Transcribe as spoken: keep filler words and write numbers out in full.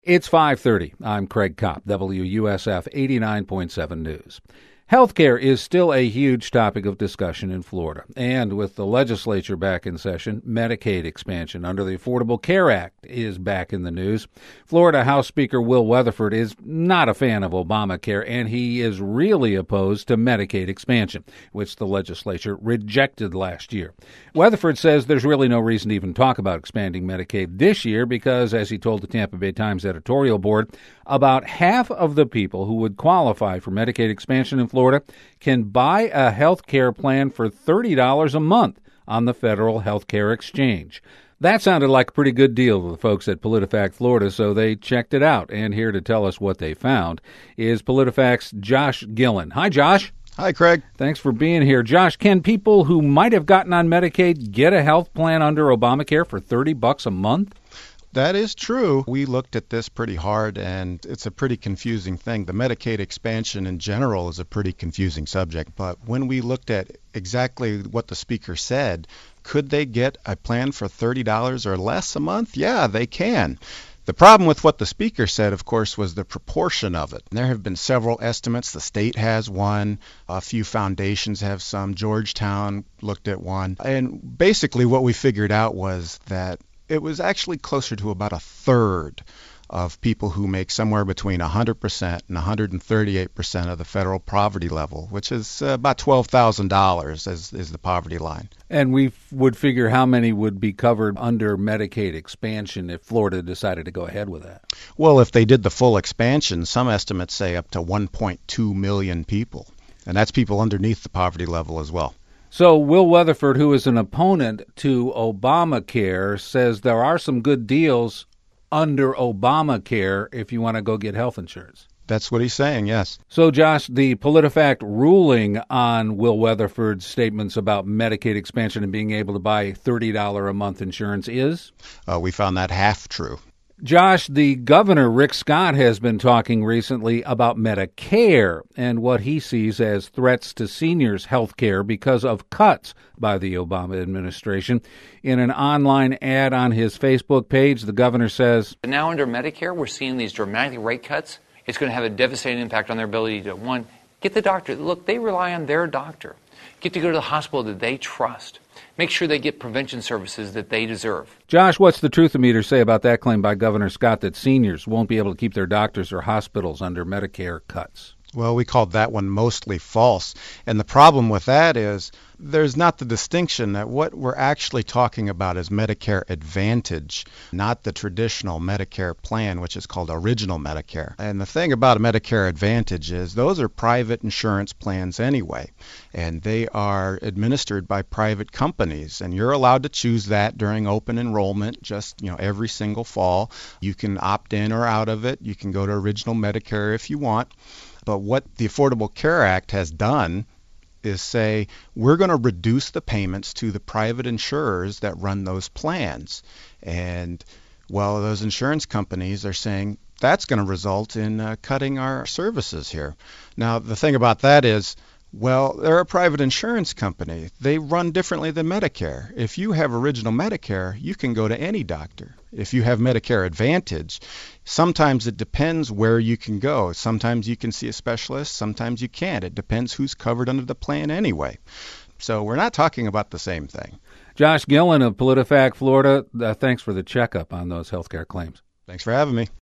It's five thirty. I'm Craig Kopp, W U S F eighty-nine point seven News. Healthcare is still a huge topic of discussion in Florida. And with the legislature back in session, Medicaid expansion under the Affordable Care Act is back in the news. Florida House Speaker Will Weatherford is not a fan of Obamacare, and he is really opposed to Medicaid expansion, which the legislature rejected last year. Weatherford says there's really no reason to even talk about expanding Medicaid this year because, as he told the Tampa Bay Times editorial board, about half of the people who would qualify for Medicaid expansion in Florida can buy a health care plan for thirty dollars a month on the Federal Health Care Exchange. That sounded like a pretty good deal to the folks at PolitiFact Florida, so they checked it out. And here to tell us what they found is PolitiFact's Josh Gillen. Hi, Josh. Hi, Craig. Thanks for being here. Josh, can people who might have gotten on Medicaid get a health plan under Obamacare for thirty bucks a month? That is true. We looked at this pretty hard, and it's a pretty confusing thing. The Medicaid expansion in general is a pretty confusing subject, but when we looked at exactly what the speaker said, could they get a plan for thirty dollars or less a month? Yeah, they can. The problem with what the speaker said, of course, was the proportion of it. There have been several estimates. The state has one. A few foundations have some. Georgetown looked at one. And basically what we figured out was that it was actually closer to about a third of people who make somewhere between one hundred percent and one hundred thirty-eight percent of the federal poverty level, which is uh, about twelve thousand dollars is, is the poverty line. And we f- would figure how many would be covered under Medicaid expansion if Florida decided to go ahead with that. Well, if they did the full expansion, some estimates say up to one point two million people. And that's people underneath the poverty level as well. So Will Weatherford, who is an opponent to Obamacare, says there are some good deals under Obamacare if you want to go get health insurance. That's what he's saying, yes. So, Josh, the PolitiFact ruling on Will Weatherford's statements about Medicaid expansion and being able to buy thirty dollars a month insurance is? Uh, we found that half true. Josh, the governor, Rick Scott, has been talking recently about Medicare and what he sees as threats to seniors' health care because of cuts by the Obama administration. In an online ad on his Facebook page, the governor says, now under Medicare, we're seeing these dramatic rate cuts. It's going to have a devastating impact on their ability to, one, get the doctor. Look, they rely on their doctor. Get to go to the hospital that they trust. Make sure they get prevention services that they deserve. Josh, what's the Truth-O-Meter say about that claim by Governor Scott that seniors won't be able to keep their doctors or hospitals under Medicare cuts? Well, we called that one mostly false. And the problem with that is there's not the distinction that what we're actually talking about is Medicare Advantage, not the traditional Medicare plan, which is called Original Medicare. And the thing about a Medicare Advantage is those are private insurance plans anyway, and they are administered by private companies. And you're allowed to choose that during open enrollment, just, you know, every single fall. You can opt in or out of it. You can go to Original Medicare if you want. But what the Affordable Care Act has done is say we're going to reduce the payments to the private insurers that run those plans. And, well, those insurance companies are saying that's going to result in uh, cutting our services here. Now, the thing about that is, well, they're a private insurance company. They run differently than Medicare. If you have Original Medicare, you can go to any doctor. If you have Medicare Advantage, sometimes it depends where you can go. Sometimes you can see a specialist, sometimes you can't. It depends who's covered under the plan anyway. So we're not talking about the same thing. Josh Gillen of PolitiFact Florida, uh, thanks for the checkup on those healthcare claims. Thanks for having me.